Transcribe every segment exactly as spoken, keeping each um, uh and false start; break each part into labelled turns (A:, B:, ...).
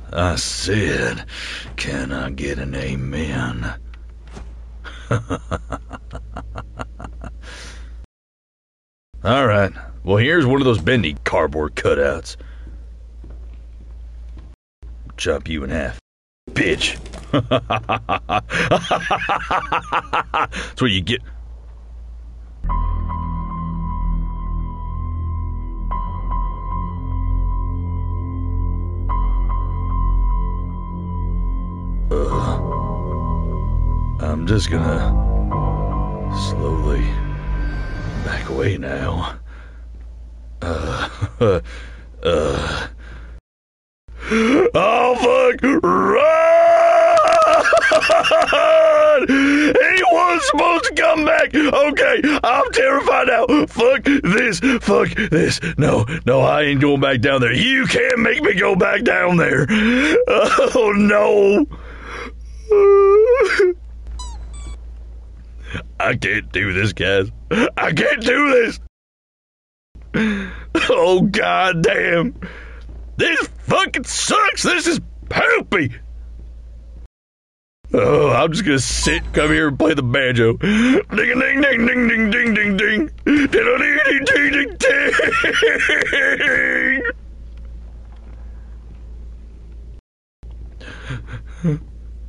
A: I said, can I get an amen? Alright, well here's one of those bendy cardboard cutouts. Chop you in half, bitch. That's what you get. Uh, I'm just gonna slowly back away now. Uh, uh. Oh fuck! Run! He was supposed to come back. Okay, I'm terrified now. Fuck this. Fuck this. No, no, I ain't going back down there. You can't make me go back down there. Oh no. I can't do this, guys. I can't do this. Oh god damn. This fucking sucks. This is poopy. Oh, I'm just gonna sit, come here and play the banjo. Ding ding ding ding ding ding ding ding ding ding ding ding ding.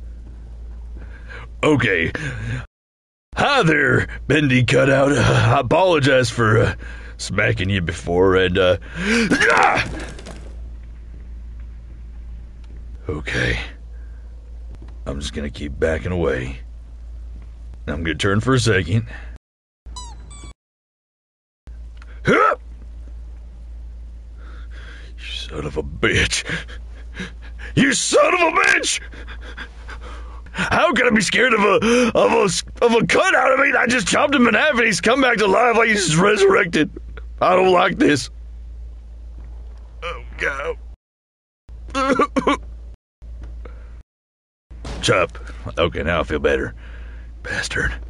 A: Okay. Hi there, bendy cutout. Uh, I apologize for uh, smacking you before, and uh. Ah! Okay. I'm just gonna keep backing away. I'm gonna turn for a second. Huh! You son of a bitch. You son of a bitch! How can I be scared of a of a of a cutout? I mean, I just chopped him in half and he's come back to life like he's resurrected. I don't like this. Oh god. Chop. Okay, now I feel better. Bastard.